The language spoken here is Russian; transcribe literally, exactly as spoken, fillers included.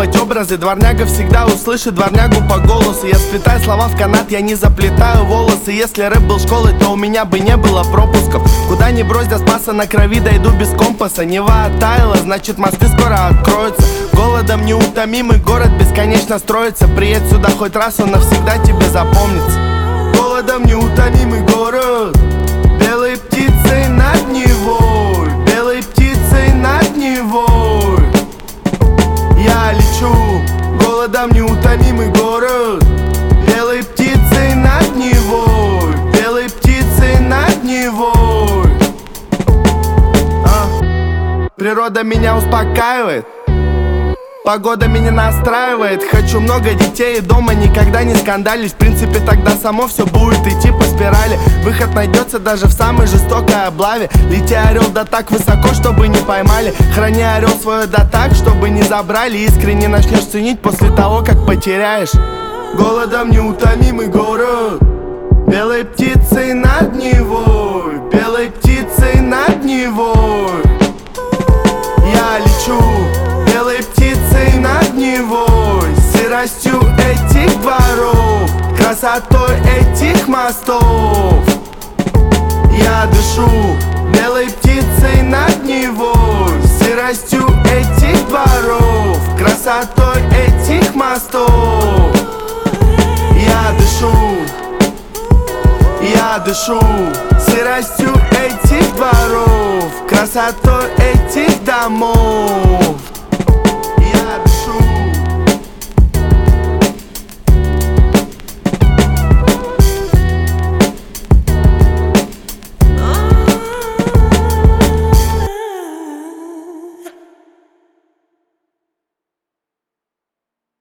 придумывать образы. Дворняга всегда услышит дворнягу по голосу. Я сплетаю слова в канат, я не заплетаю волосы. Если рэп был школой, то у меня бы не было пропусков. Куда ни брось, до Спаса на крови дойду без компаса. Нева оттаяла, значит мосты скоро откроются. Голодом неутомимый город бесконечно строится. Приедь сюда хоть раз, он навсегда тебе запомнится. Голодом неутомимый город, белой птицей над Невой, белой птицей над Невой. Я лечу, голодом неутомимый город, белой птицей над Невой, белой птицей над Невой. а? Природа меня успокаивает, погода меня настраивает. Хочу много детей и дома никогда не скандалить. В принципе, тогда само все будет идти по спирали. Выход найдется даже в самой жестокой облаве. Лети, орел, да так высоко, чтобы не поймали. Храни, орел, свое да так, чтобы не забрали. Искренне начнешь ценить после того, как потеряешь. Голодом неутомимый город, белой птицей над Невой, белой птицей над Невой. Я лечу, белой птицей над Невой, сыростью этих дворов, красотой этих мостов. Я дышу, белой птицей над Невой, сыростью этих дворов, красотой этих мостов. Я дышу, я дышу, сыростью этих дворов, красотой этих домов.